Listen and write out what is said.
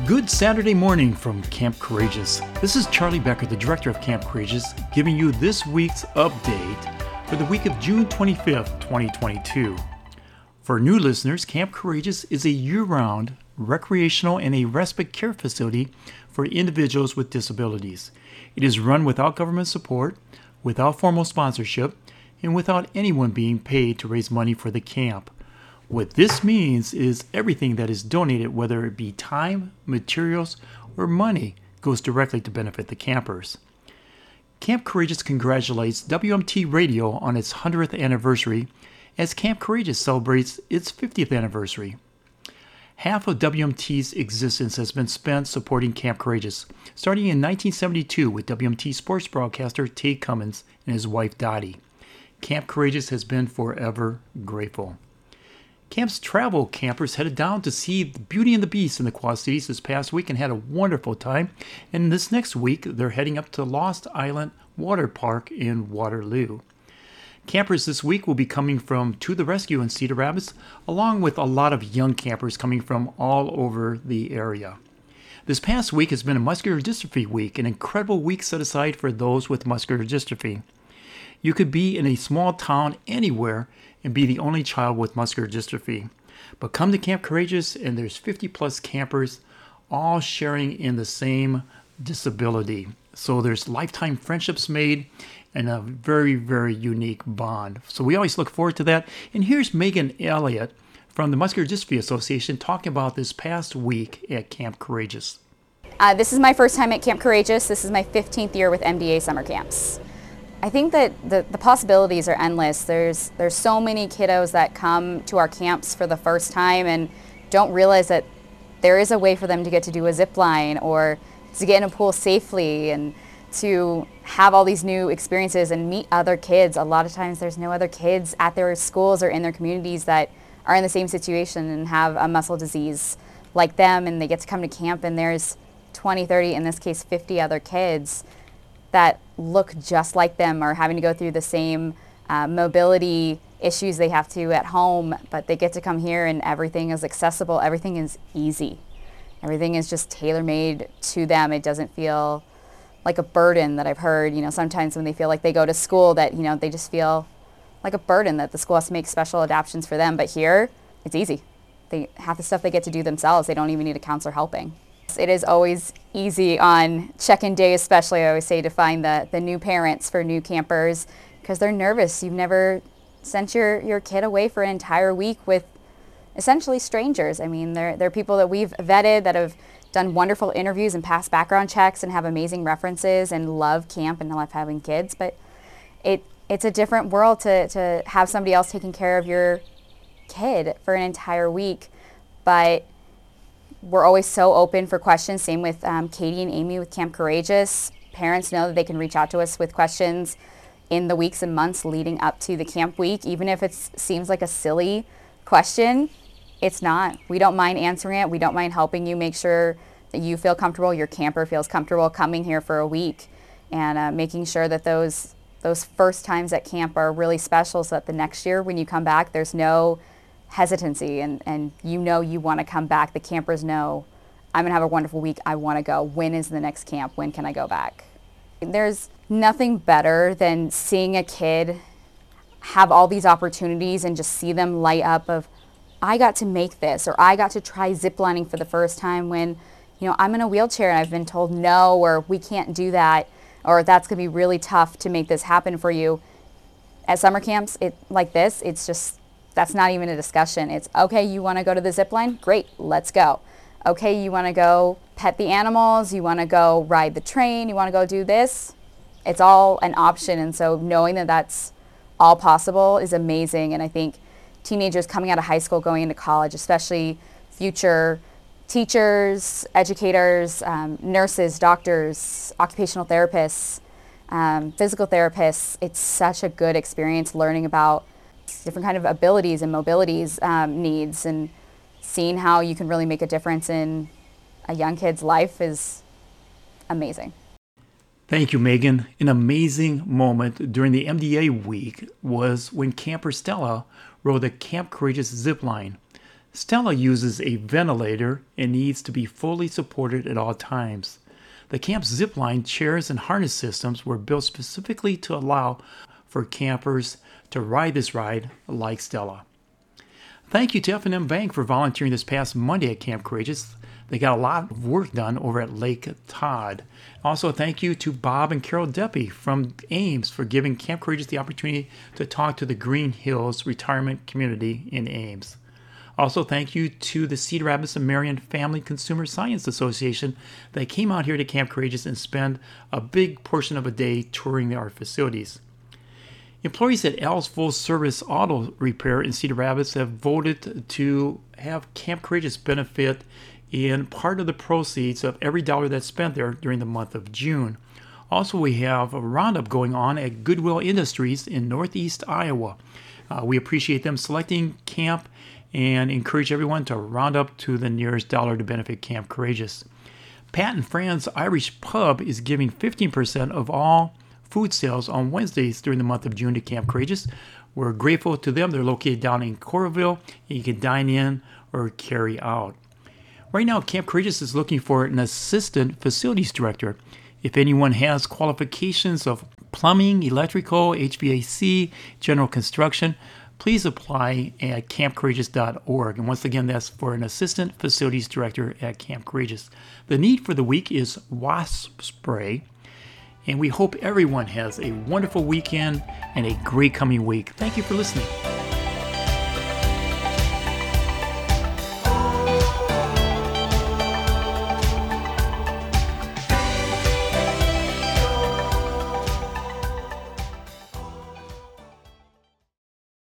Good Saturday morning from Camp Courageous. This is Charlie Becker, the director of Camp Courageous, giving you this week's update for the week of June 25th, 2022. For new listeners, Camp Courageous is a year-round recreational and a respite care facility for individuals with disabilities. It is run without government support, without formal sponsorship, and without anyone being paid to raise money for the camp. What this means is everything that is donated, whether it be time, materials, or money, goes directly to benefit the campers. Camp Courageous congratulates WMT Radio on its 100th anniversary as Camp Courageous celebrates its 50th anniversary. Half of WMT's existence has been spent supporting Camp Courageous, starting in 1972 with WMT sports broadcaster Tate Cummins and his wife Dottie. Camp Courageous has been forever grateful. Camp's travel campers headed down to see the Beauty and the Beast in the Quad Cities this past week and had a wonderful time. And this next week, they're heading up to Lost Island Water Park in Waterloo. Campers this week will be coming from To the Rescue in Cedar Rapids, along with a lot of young campers coming from all over the area. This past week has been a Muscular Dystrophy Week, an incredible week set aside for those with muscular dystrophy. You could be in a small town anywhere and be the only child with muscular dystrophy. But come to Camp Courageous and there's 50 plus campers all sharing in the same disability. So there's lifetime friendships made and a very, very unique bond. So we always look forward to that. And here's Megan Elliott from the Muscular Dystrophy Association talking about this past week at Camp Courageous. This is my first time at Camp Courageous. This is my 15th year with MDA Summer Camps. I think that the possibilities are endless. There's so many kiddos that come to our camps for the first time and don't realize that there is a way for them to get to do a zip line or to get in a pool safely and to have all these new experiences and meet other kids. A lot of times there's no other kids at their schools or in their communities that are in the same situation and have a muscle disease like them, and they get to come to camp and there's 20, 30, in this case 50 other kids that look just like them or having to go through the same mobility issues they have to at home, but they get to come here and everything is accessible, everything is easy. Everything is just tailor-made to them. It doesn't feel like a burden that I've heard, sometimes when they feel like they go to school that, they just feel like a burden that the school has to make special adaptations for them. But here, it's easy. Half the stuff they get to do themselves. They don't even need a counselor helping. It is always easy on check-in day, especially, I always say, to find the new parents for new campers because they're nervous. You've never sent your kid away for an entire week with essentially strangers. I mean, they're people that we've vetted, that have done wonderful interviews and passed background checks and have amazing references and love camp and love having kids. But it's a different world to have somebody else taking care of your kid for an entire week. But we're always so open for questions. Same with Katie and Amy with Camp Courageous. Parents know that they can reach out to us with questions in the weeks and months leading up to the camp week. Even if it seems like a silly question, it's not. We don't mind answering it. We don't mind helping you make sure that you feel comfortable, your camper feels comfortable coming here for a week, and making sure that those first times at camp are really special so that the next year when you come back, there's no hesitancy and you want to come back. The campers know, I'm going to have a wonderful week. I want to go. When is the next camp? When can I go back? There's nothing better than seeing a kid have all these opportunities and just see them light up of, I got to make this, or I got to try ziplining for the first time when, I'm in a wheelchair and I've been told no, or we can't do that, or that's going to be really tough to make this happen for you. At summer camps, that's not even a discussion. It's, okay, you want to go to the zip line? Great, let's go. Okay, you want to go pet the animals? You want to go ride the train? You want to go do this? It's all an option. And so knowing that that's all possible is amazing. And I think teenagers coming out of high school, going into college, especially future teachers, educators, nurses, doctors, occupational therapists, physical therapists, it's such a good experience learning about different kind of abilities and mobilities needs, and seeing how you can really make a difference in a young kid's life is amazing. Thank you, Megan. An amazing moment during the MDA week was when camper Stella rode the Camp Courageous zip line. Stella uses a ventilator and needs to be fully supported at all times. The camp's zipline chairs and harness systems were built specifically to allow for campers to ride this ride like Stella. Thank you to F&M Bank for volunteering this past Monday at Camp Courageous. They got a lot of work done over at Lake Todd. Also, thank you to Bob and Carol Deppy from Ames for giving Camp Courageous the opportunity to talk to the Green Hills retirement community in Ames. Also, thank you to the Cedar Rapids and Marion Family Consumer Science Association that came out here to Camp Courageous and spent a big portion of a day touring our facilities. Employees at Al's Full Service Auto Repair in Cedar Rapids have voted to have Camp Courageous benefit in part of the proceeds of every dollar that's spent there during the month of June. Also, we have a roundup going on at Goodwill Industries in Northeast Iowa. We appreciate them selecting camp and encourage everyone to round up to the nearest dollar to benefit Camp Courageous. Pat and Fran's Irish Pub is giving 15% of all food sales on Wednesdays during the month of June to Camp Courageous. We're grateful to them. They're located down in Coralville, and you can dine in or carry out. Right now, Camp Courageous is looking for an assistant facilities director. If anyone has qualifications of plumbing, electrical, HVAC, general construction, please apply at campcourageous.org. And once again, that's for an assistant facilities director at Camp Courageous. The need for the week is wasp spray. And we hope everyone has a wonderful weekend and a great coming week. Thank you for listening.